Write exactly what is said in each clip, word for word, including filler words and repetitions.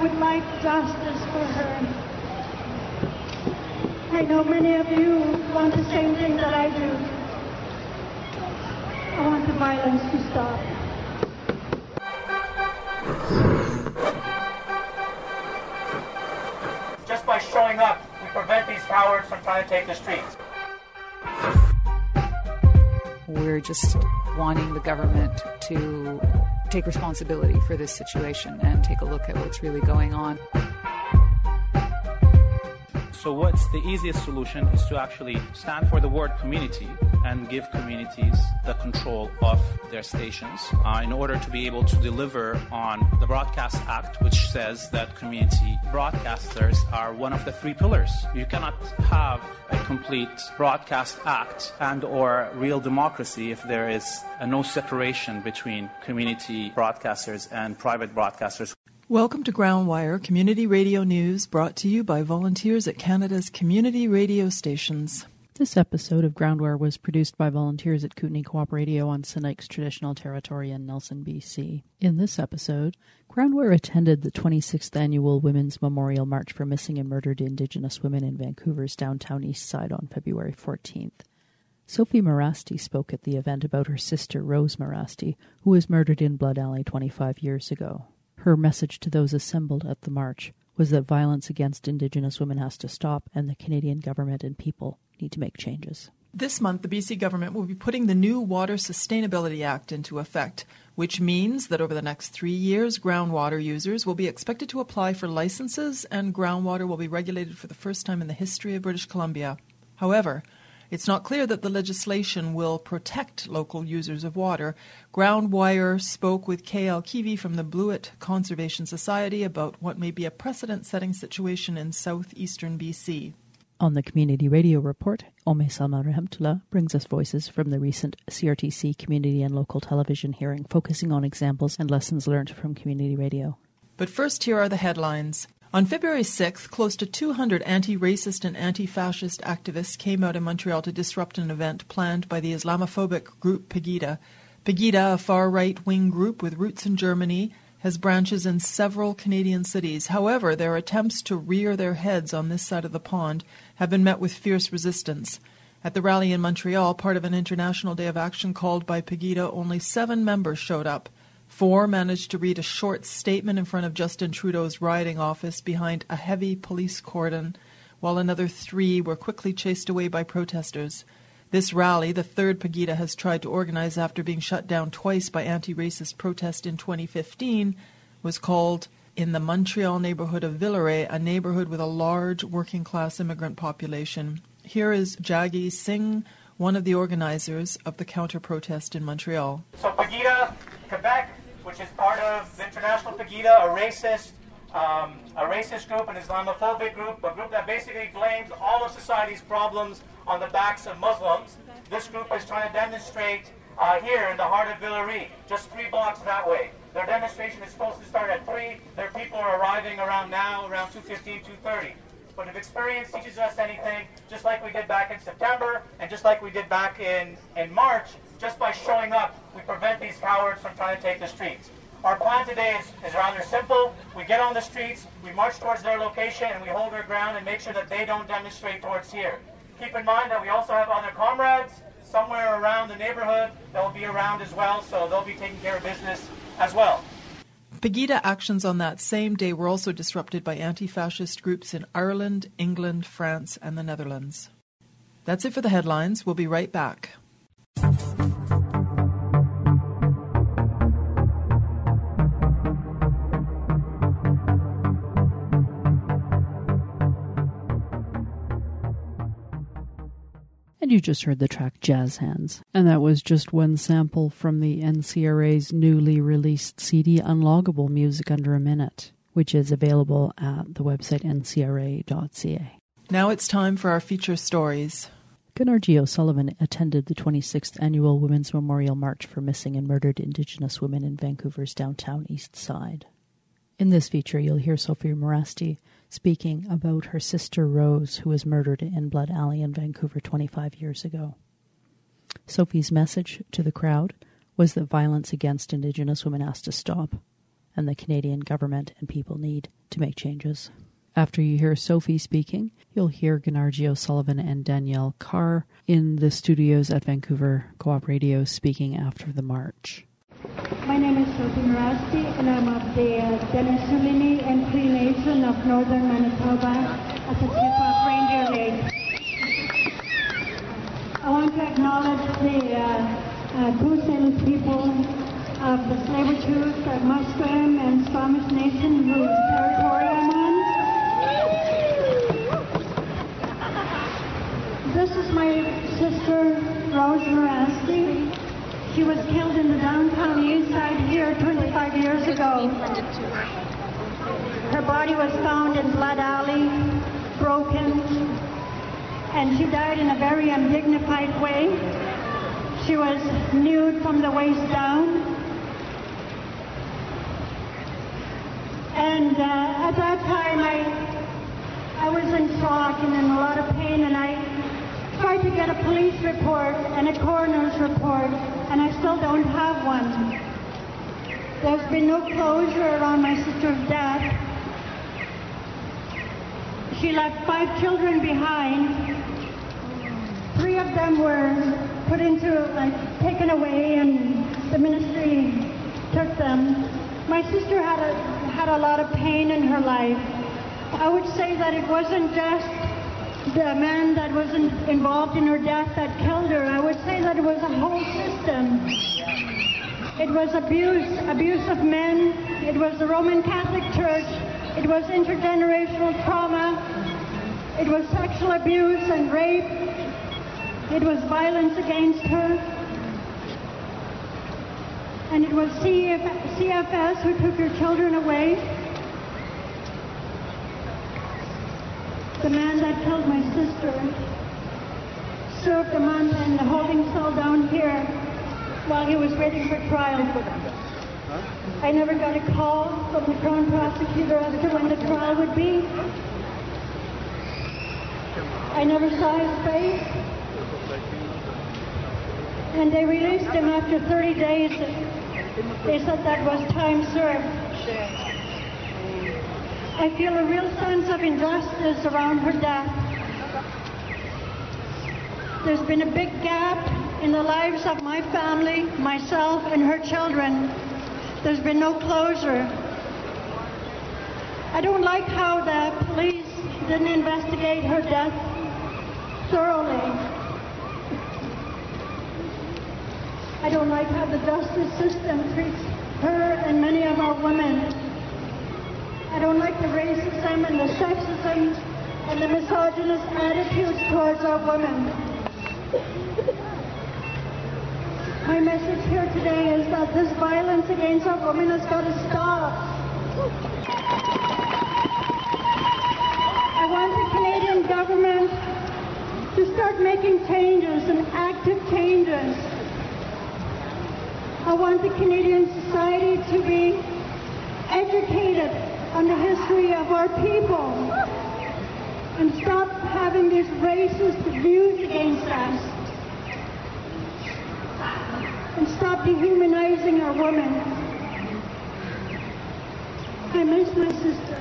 would like justice for her. I know many of you want the same thing that I do. I want the violence to stop. Just by showing up, we prevent these cowards from trying to take the streets. We're just wanting the government to take responsibility for this situation and take a look at what's really going on. So what's the easiest solution is to actually stand for the word community and give communities the control of their stations uh, in order to be able to deliver on the Broadcast Act, which says that community broadcasters are one of the three pillars. You cannot have a complete Broadcast Act and or real democracy if there is a no separation between community broadcasters and private broadcasters. Welcome to Groundwire, community radio news brought to you by volunteers at Canada's community radio stations. This episode of Groundwire was produced by volunteers at Kootenay Co-op Radio on Sinixt Traditional Territory in Nelson, B C. In this episode, Groundwire attended the twenty-sixth Annual Women's Memorial March for Missing and Murdered Indigenous Women in Vancouver's downtown east side on February fourteenth. Sophie Morasti spoke at the event about her sister Rose Morasti, who was murdered in Blood Alley twenty-five years ago. Her message to those assembled at the march was that violence against Indigenous women has to stop and the Canadian government and people need to make changes. This month, the B C government will be putting the new Water Sustainability Act into effect, which means that over the next three years, groundwater users will be expected to apply for licenses and groundwater will be regulated for the first time in the history of British Columbia. However, it's not clear that the legislation will protect local users of water. Groundwire spoke with K L Kiwi from the Blewett Conservation Society about what may be a precedent-setting situation in southeastern B C. On the Community Radio Report, Ome Salma Rahemtullah brings us voices from the recent C R T C community and local television hearing, focusing on examples and lessons learned from community radio. But first, here are the headlines. On February sixth, close to two hundred anti-racist and anti-fascist activists came out in Montreal to disrupt an event planned by the Islamophobic group Pegida. Pegida, a far-right-wing group with roots in Germany, has branches in several Canadian cities. However, their attempts to rear their heads on this side of the pond have been met with fierce resistance. At the rally in Montreal, part of an international day of action called by Pegida, only seven members showed up. Four managed to read a short statement in front of Justin Trudeau's riding office behind a heavy police cordon, while another three were quickly chased away by protesters. This rally, the third Pegida has tried to organize after being shut down twice by anti-racist protest in twenty fifteen, was called in the Montreal neighborhood of Villeray, a neighborhood with a large working-class immigrant population. Here is Jaggi Singh, one of the organizers of the counter-protest in Montreal. So Pegida, Quebec, which is part of the International Pegida, a racist, um, a racist group, an Islamophobic group, a group that basically blames all of society's problems on the backs of Muslims. This group is trying to demonstrate uh, here in the heart of Villeray, just three blocks that way. Their demonstration is supposed to start at three. Their people are arriving around now, around two fifteen, two thirty. But if experience teaches us anything, just like we did back in September and just like we did back in, in March, just by showing up, we prevent these cowards from trying to take the streets. Our plan today is, is rather simple. We get on the streets, we march towards their location, and we hold our ground and make sure that they don't demonstrate towards here. Keep in mind that we also have other comrades somewhere around the neighborhood that will be around as well, so they'll be taking care of business as well. Pegida actions on that same day were also disrupted by anti-fascist groups in Ireland, England, France, and the Netherlands. That's it for the headlines. We'll be right back. And you just heard the track Jazz Hands. And that was just one sample from the N C R A's newly released C D Unloggable Music Under a Minute, which is available at the website N C R A dot C A. Now it's time for our feature stories. Gunnar G. O'Sullivan attended the twenty-sixth Annual Women's Memorial March for Missing and Murdered Indigenous Women in Vancouver's downtown east side. In this feature, you'll hear Sophie Morasti speaking about her sister Rose, who was murdered in Blood Alley in Vancouver twenty-five years ago. Sophie's message to the crowd was that violence against Indigenous women has to stop, and the Canadian government and people need to make changes. After you hear Sophie speaking, you'll hear Gennargy O'Sullivan and Danielle Carr in the studios at Vancouver Co-op Radio speaking after the march. My name is Sophie Mirasti, and I'm of the uh, Denisulini and Cree Nation of northern Manitoba at the tip of Reindeer Lake. I want to acknowledge the uh, uh, Goose people of the Tsleil-Waututh, the Musqueam, and Squamish Nation whose territory I'm on. This is my sister, Rose Mirasti. She was killed in the downtown east side here twenty-five years ago. Her body was found in Blood Alley, broken, and she died in a very undignified way. She was nude from the waist down. And uh, at that time, I, I was in shock and in a lot of pain, and I tried to get a police report and a coroner's report, and I still don't have one. There's been no closure around my sister's death. She left five children behind. Three of them were put into, like, taken away, and the ministry took them. My sister had a, had a lot of pain in her life. I would say that it wasn't just the man that was in, involved in her death that killed her. I would say that it was a whole system. It was abuse, abuse of men. It was the Roman Catholic Church. It was intergenerational trauma. It was sexual abuse and rape. It was violence against her. And it was C F S who took her children away. The man that killed my sister served a month in the holding cell down here while he was waiting for trial. I never got a call from the Crown Prosecutor as to when the trial would be. I never saw his face. And they released him after thirty days. They said that was time served. I feel a real sense of injustice around her death. There's been a big gap in the lives of my family, myself, and her children. There's been no closure. I don't like how the police didn't investigate her death thoroughly. I don't like how the justice system treats her and many of our women. I don't like the racism and the sexism and the misogynist attitudes towards our women. My message here today is that this violence against our women has got to stop. I want the Canadian government to start making changes and active changes. I want the Canadian society to be educated on the history of our people and stop having these racist views against us and stop dehumanizing our women. I miss my sister.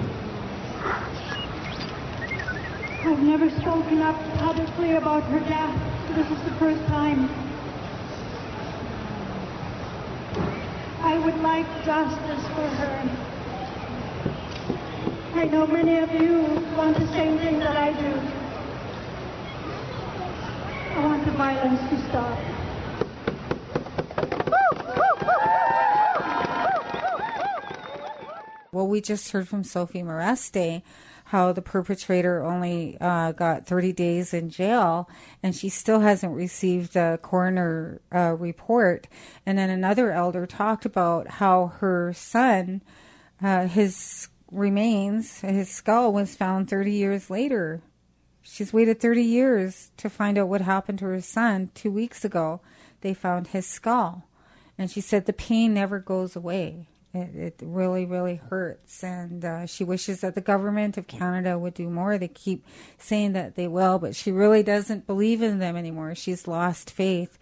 I've never spoken up publicly about her death. This is the first time. I would like justice for her. I know many of you want the same thing that I do. I want the violence to stop. Well, we just heard from Sophie Mirasti how the perpetrator only uh, got thirty days in jail, and she still hasn't received a coroner uh, report. And then another elder talked about how her son, uh, his remains, his skull was found thirty years later. She's waited thirty years to find out what happened to her son. Two weeks ago, they found his skull. And she said the pain never goes away. It, it really, really hurts. And uh, she wishes that the government of Canada would do more. They keep saying that they will, but she really doesn't believe in them anymore. She's lost faith.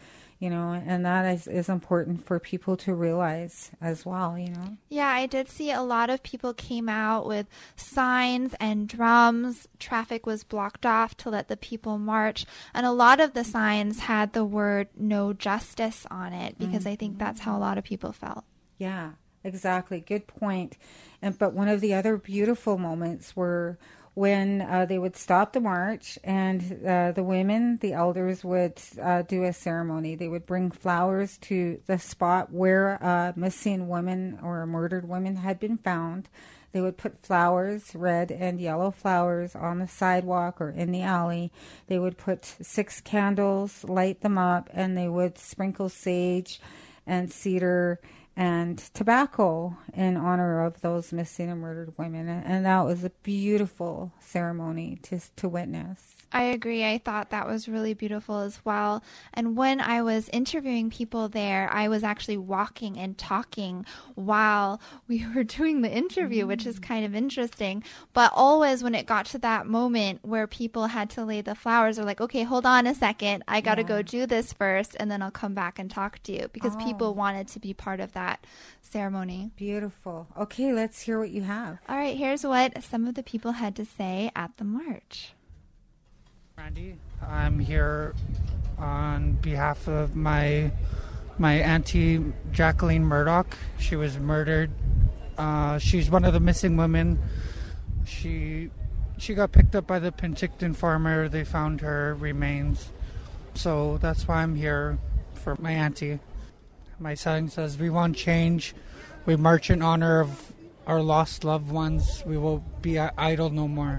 you know, and that is, is important for people to realize as well, you know. Yeah, I did see a lot of people came out with signs and drums. Traffic was blocked off to let the people march. And a lot of the signs had the word "no justice" on it, because mm-hmm. I think that's how a lot of people felt. Yeah, exactly. Good point. And but one of the other beautiful moments were when uh, they would stop the march, and uh, the women, the elders, would uh, do a ceremony. They would bring flowers to the spot where a missing woman or a murdered woman had been found. They would put flowers, red and yellow flowers, on the sidewalk or in the alley. They would put six candles, light them up, and they would sprinkle sage and cedar and tobacco in honor of those missing and murdered women. And that was a beautiful ceremony to to witness. I agree. I thought that was really beautiful as well. And when I was interviewing people there, I was actually walking and talking while we were doing the interview, mm. which is kind of interesting. But always when it got to that moment where people had to lay the flowers, they're like, okay, hold on a second. I got to yeah. go do this first, and then I'll come back and talk to you, because oh. people wanted to be part of that ceremony. Beautiful. Okay, let's hear what you have. All right, here's what some of the people had to say at the march. Randy, I'm here on behalf of my my auntie Jacqueline Murdoch. She was murdered. Uh, she's one of the missing women. She she got picked up by the Penticton farmer. They found her remains. So that's why I'm here, for my auntie. My sign says, "We want change. We march in honor of our lost loved ones. We will be idle no more."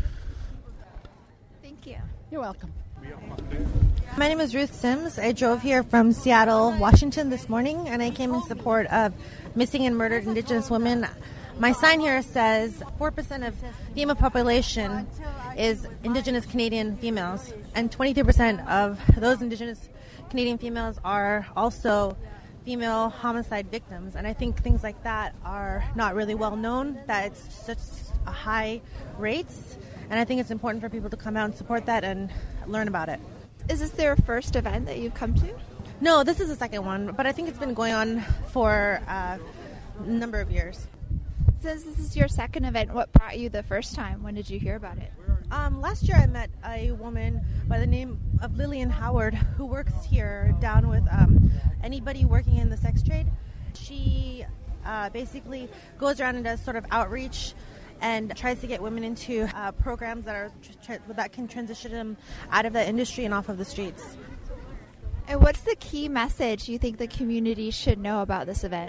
You're welcome. My name is Ruth Sims. I drove here from Seattle, Washington this morning, and I came in support of missing and murdered Indigenous women. My sign here says four percent of female population is Indigenous Canadian females, and twenty-three percent of those Indigenous Canadian females are also female homicide victims. And I think things like that are not really well known, that it's such a high rates. And I think it's important for people to come out and support that and learn about it. Is this their first event that you've come to? No, this is the second one, but I think it's been going on for uh, a number of years. Since this is your second event, what brought you the first time? When did you hear about it? Um, last year I met a woman by the name of Lillian Howard, who works here down with um, anybody working in the sex trade. She uh, basically goes around and does sort of outreach and tries to get women into uh, programs that are tra- that can transition them out of the industry and off of the streets. And what's the key message you think the community should know about this event?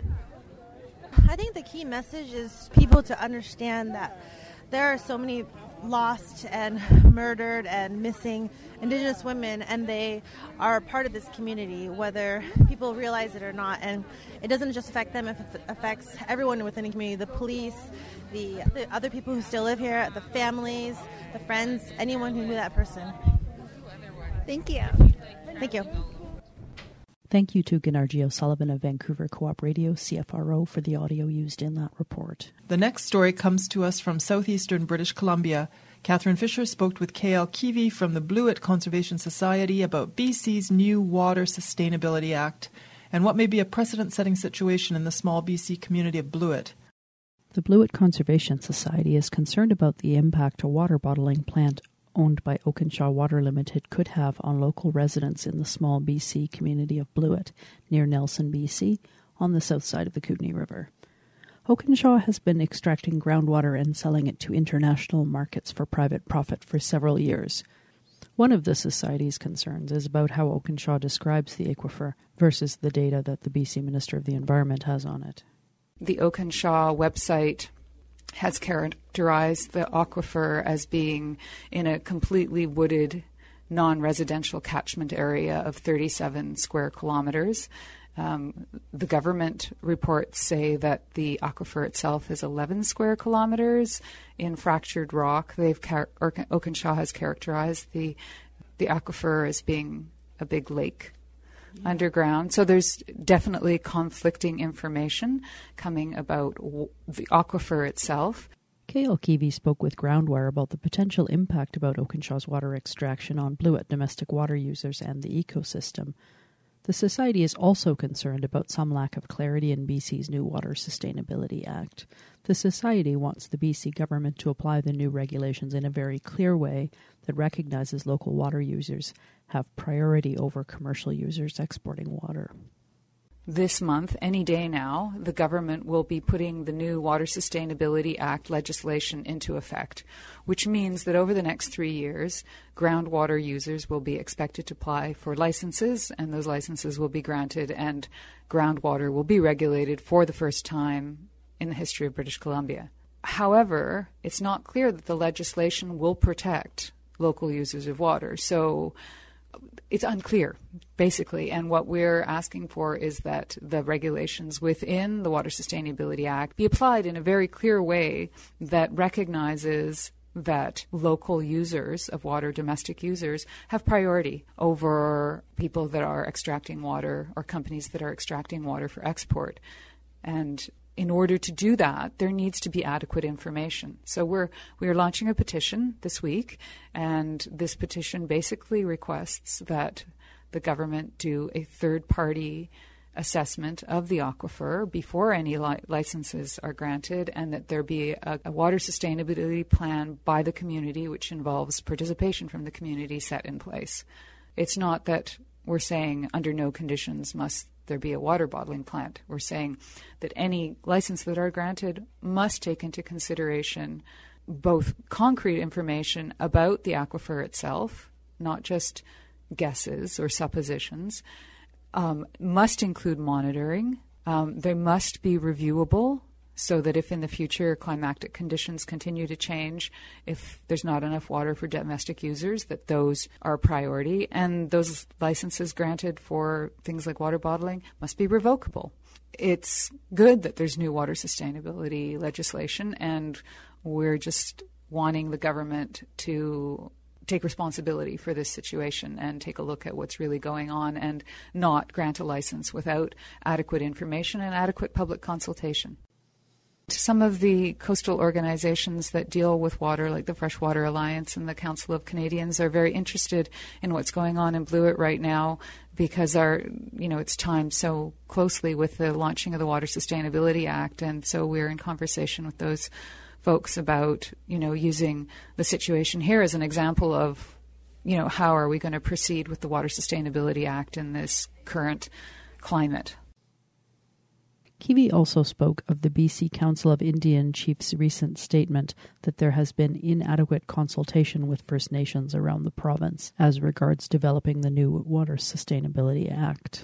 I think the key message is people to understand that there are so many lost and murdered and missing Indigenous women, and they are part of this community, whether people realize it or not. And it doesn't just affect them, it affects everyone within the community, the police, the, the other people who still live here, the families, the friends, anyone who knew that person. Thank you. Thank you. Thank you to Gennargy O'Sullivan of Vancouver Co-op Radio, C F R O, for the audio used in that report. The next story comes to us from southeastern British Columbia. Catherine Fisher spoke with K L Keevy from the Blewett Conservation Society about B C's new Water Sustainability Act and what may be a precedent-setting situation in the small B C community of Blewett. The Blewett Conservation Society is concerned about the impact a water bottling plant owned by Oakenshaw Water Limited could have on local residents in the small B C community of Blewett, near Nelson, B C, on the south side of the Kootenay River. Oakenshaw has been extracting groundwater and selling it to international markets for private profit for several years. One of the Society's concerns is about how Oakenshaw describes the aquifer versus the data that the B C Minister of the Environment has on it. The Oakenshaw website has characterized the aquifer as being in a completely wooded, non-residential catchment area of thirty-seven square kilometers. Um, the government reports say that the aquifer itself is eleven square kilometers in fractured rock. They've char- Oakenshaw has characterized the the aquifer as being a big lake underground. So there's definitely conflicting information coming about w- the aquifer itself. K L Keevy spoke with Groundwire about the potential impact about Oakenshaw's water extraction on Blewett domestic water users and the ecosystem. The Society is also concerned about some lack of clarity in B C's new Water Sustainability Act. The Society wants the B C government to apply the new regulations in a very clear way that recognizes local water users have priority over commercial users exporting water. This month, any day now, the government will be putting the new Water Sustainability Act legislation into effect, which means that over the next three years, groundwater users will be expected to apply for licenses, and those licenses will be granted, and groundwater will be regulated for the first time in the history of British Columbia. However, it's not clear that the legislation will protect local users of water. So it's unclear, basically, and what we're asking for is that the regulations within the Water Sustainability Act be applied in a very clear way that recognizes that local users of water, domestic users, have priority over people that are extracting water or companies that are extracting water for export. And in order to do that, there needs to be adequate information. So we're we are launching a petition this week, and this petition basically requests that the government do a third-party assessment of the aquifer before any li- licenses are granted, and that there be a, a water sustainability plan by the community, which involves participation from the community, set in place. It's not that we're saying under no conditions must there be a water bottling plant. We're saying that any license that are granted must take into consideration both concrete information about the aquifer itself, not just guesses or suppositions, um, must include monitoring. Um, they must be reviewable so that if in the future climatic conditions continue to change, if there's not enough water for domestic users, that those are a priority. And those licenses granted for things like water bottling must be revocable. It's good that there's new water sustainability legislation, and we're just wanting the government to take responsibility for this situation and take a look at what's really going on and not grant a license without adequate information and adequate public consultation. Some of the coastal organizations that deal with water, like the Freshwater Alliance and the Council of Canadians, are very interested in what's going on in Blewett right now because our, you know, it's timed so closely with the launching of the Water Sustainability Act, and so we're in conversation with those folks about, you know, using the situation here as an example of, you know, how are we going to proceed with the Water Sustainability Act in this current climate. Kiwi also spoke of the B C Council of Indian Chiefs' recent statement that there has been inadequate consultation with First Nations around the province as regards developing the new Water Sustainability Act.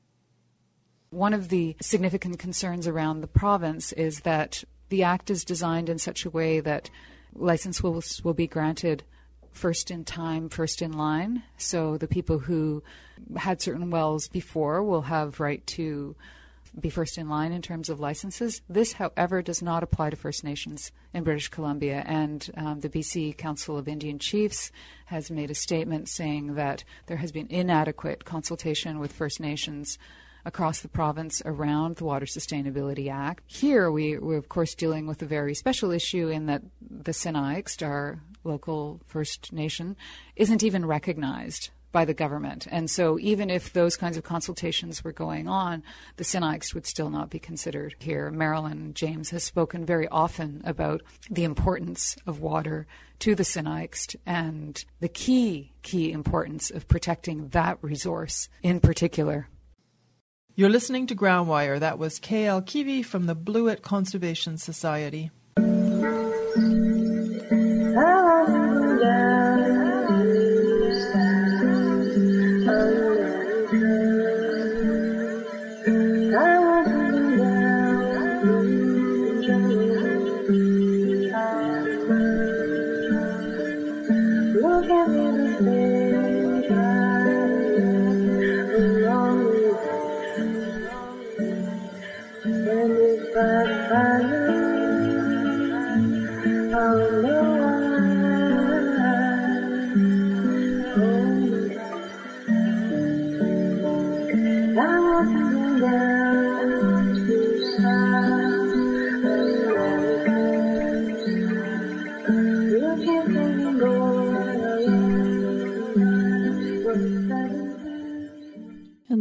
One of the significant concerns around the province is that the Act is designed in such a way that license will, will be granted first in time, first in line. So the people who had certain wells before will have right to be first in line in terms of licenses. This, however, does not apply to First Nations in British Columbia, and um, the B C Council of Indian Chiefs has made a statement saying that there has been inadequate consultation with First Nations across the province around the Water Sustainability Act. Here, we, we're, of course, dealing with a very special issue in that the Sinixt, our local First Nation, isn't even recognized by the government. And so even if those kinds of consultations were going on, the Sinixt would still not be considered here. Marilyn James has spoken very often about the importance of water to the Sinixt and the key, key importance of protecting that resource in particular. You're listening to Groundwire. That was K L Kiwi from the Blewett Conservation Society.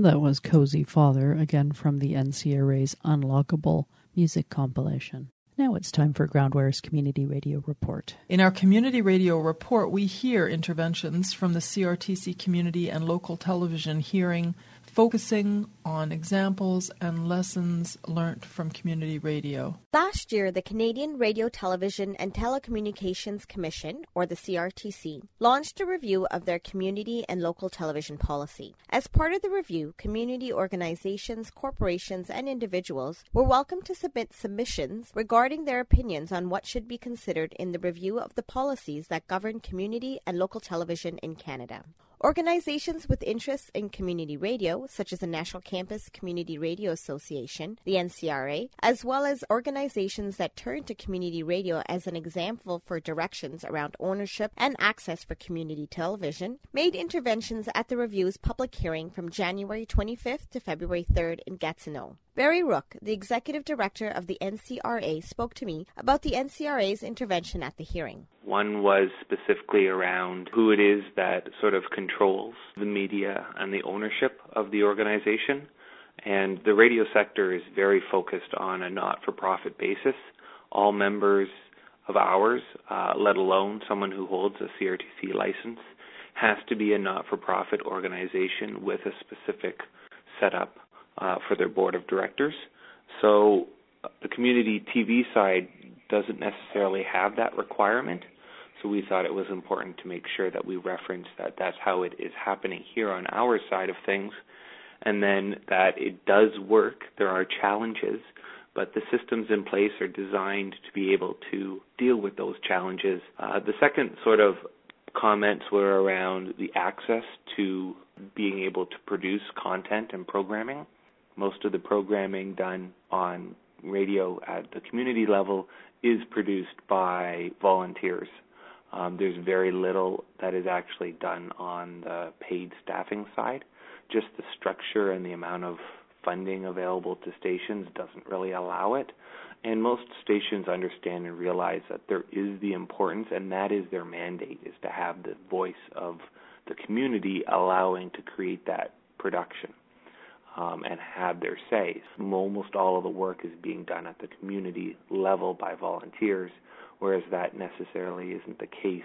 That was Cozy Father, again from the N C R A's Unlockable music compilation. Now it's time for Groundware's Community Radio Report. In our Community Radio Report, we hear interventions from the C R T C Community and Local Television hearing focusing on examples and lessons learnt from community radio. Last year, the Canadian Radio, Television and Telecommunications Commission, or the C R T C, launched a review of their community and local television policy. As part of the review, community organizations, corporations, and individuals were welcome to submit submissions regarding their opinions on what should be considered in the review of the policies that govern community and local television in Canada. Organizations with interests in community radio, such as the National Campus Community Radio Association, the N C R A, as well as organizations that turn to community radio as an example for directions around ownership and access for community television, made interventions at the review's public hearing from January twenty-fifth to February third in Gatineau. Barry Rook, the executive director of the N C R A, spoke to me about the N C R A's intervention at the hearing. One was specifically around who it is that sort of controls the media and the ownership of the organization. And the radio sector is very focused on a not-for-profit basis. All members of ours, uh, let alone someone who holds a C R T C license, has to be a not-for-profit organization with a specific setup uh, for their board of directors. So uh, the community T V side doesn't necessarily have that requirement. So we thought it was important to make sure that we reference that that's how it is happening here on our side of things, and then that it does work. There are challenges, but the systems in place are designed to be able to deal with those challenges. Uh, the second sort of comments were around the access to being able to produce content and programming. Most of the programming done on radio at the community level is produced by volunteers. Um, there's very little that is actually done on the paid staffing side. Just the structure and the amount of funding available to stations doesn't really allow it. And most stations understand and realize that there is the importance, and that is their mandate, is to have the voice of the community allowing to create that production um, and have their say. Almost all of the work is being done at the community level by volunteers, whereas that necessarily isn't the case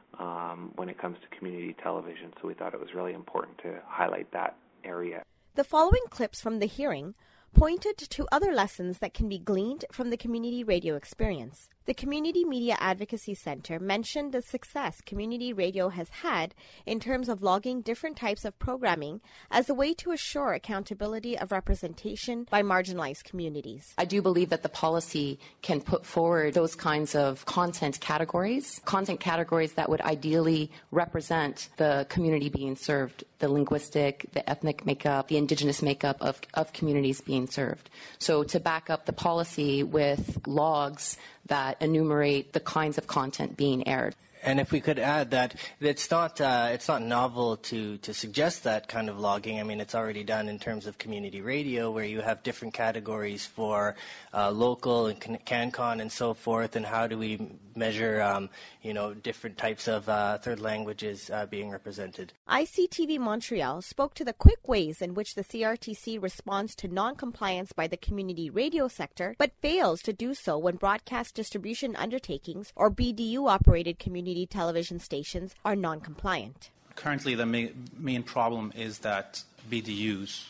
um, when it comes to community television. So we thought it was really important to highlight that area. The following clips from the hearing pointed to other lessons that can be gleaned from the community radio experience. The Community Media Advocacy Center mentioned the success community radio has had in terms of logging different types of programming as a way to assure accountability of representation by marginalized communities. I do believe that the policy can put forward those kinds of content categories, content categories that would ideally represent the community being served, the linguistic, the ethnic makeup, the indigenous makeup of, of communities being served. So to back up the policy with logs that enumerate the kinds of content being aired. And if we could add that it's not uh, it's not novel to, to suggest that kind of logging. I mean, it's already done in terms of community radio, where you have different categories for uh, local and CanCon and so forth. And how do we measure, um, you know, different types of uh, third languages uh, being represented? I C T V Montreal spoke to the quick ways in which the C R T C responds to non-compliance by the community radio sector, but fails to do so when broadcast distribution undertakings or B D U-operated community television stations are non-compliant. Currently, the ma- main problem is that B D Us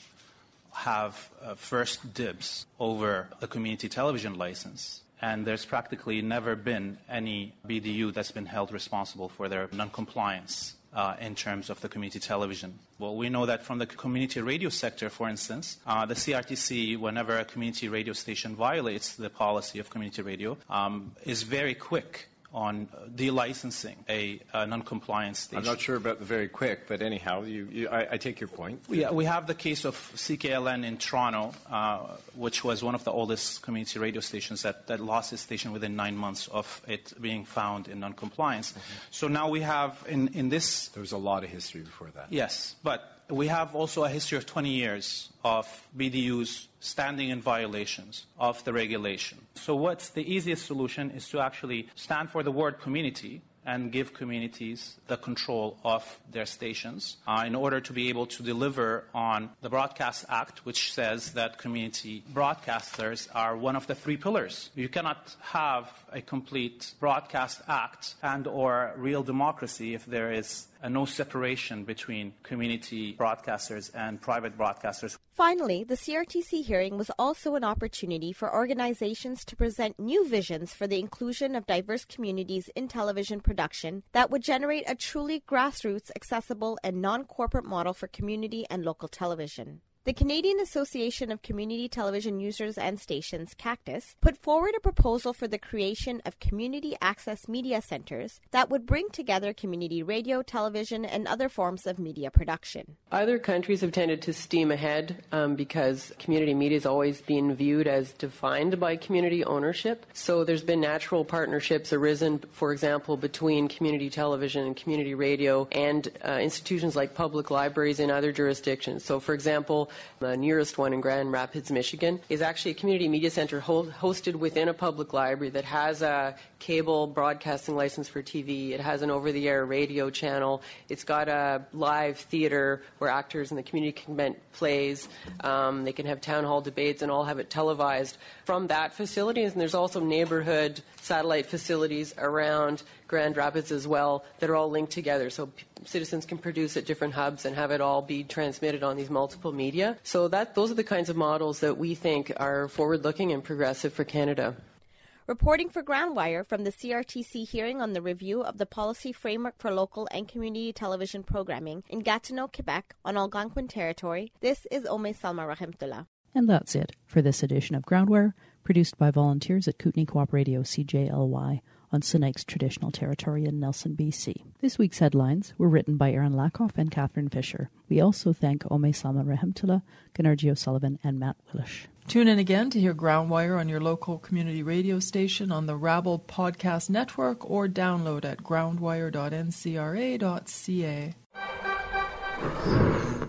have uh, first dibs over the community television license, and there's practically never been any B D U that's been held responsible for their non-compliance uh, in terms of the community television. Well, we know that from the community radio sector, for instance, uh, the C R T C, whenever a community radio station violates the policy of community radio, um, is very quick on delicensing a, a non-compliant station. I'm not sure about the very quick, but anyhow, you, you, I, I take your point. Yeah, we have the case of C K L N in Toronto, uh, which was one of the oldest community radio stations that, that lost its station within nine months of it being found in non-compliance. Mm-hmm. So now we have in, in this... There was a lot of history before that. Yes, but we have also a history of twenty years of B D Us standing in violations of the regulation. So what's the easiest solution is to actually stand for the word community and give communities the control of their stations uh, in order to be able to deliver on the Broadcast Act, which says that community broadcasters are one of the three pillars. You cannot have a complete Broadcast Act and or real democracy if there is uh, no separation between community broadcasters and private broadcasters. Finally, the C R T C hearing was also an opportunity for organizations to present new visions for the inclusion of diverse communities in television production that would generate a truly grassroots, accessible, and non-corporate model for community and local television. The Canadian Association of Community Television Users and Stations, CACTUS, put forward a proposal for the creation of community access media centers that would bring together community radio, television, and other forms of media production. Other countries have tended to steam ahead um, because community media has always been viewed as defined by community ownership. So there's been natural partnerships arisen, for example, between community television and community radio and uh, institutions like public libraries in other jurisdictions. So, for example, the nearest one in Grand Rapids, Michigan, is actually a community media center hold, hosted within a public library that has a cable broadcasting license for T V. It has an over-the-air radio channel. It's got a live theater where actors in the community can vent plays. Um, they can have town hall debates and all have it televised from that facility. And there's also neighborhood satellite facilities around Grand Rapids as well that are all linked together, so p- citizens can produce at different hubs and have it all be transmitted on these multiple media. So that those are the kinds of models that we think are forward-looking and progressive for Canada. Reporting for Groundwire from the C R T C hearing on the review of the policy framework for local and community television programming in Gatineau, Quebec, on Algonquin territory, this is Ome Salma Rahimtullah. And that's it for this edition of Groundwire, produced by volunteers at Kootenay Co-op Radio C J L Y on Sinaiks Traditional Territory in Nelson, B C. This week's headlines were written by Aaron Lakoff and Catherine Fisher. We also thank Ome Salma Rahimtullah, Ganarji O'Sullivan, and Matt Willish. Tune in again to hear Groundwire on your local community radio station, on the Rabble Podcast Network, or download at groundwire dot n c r a dot c a.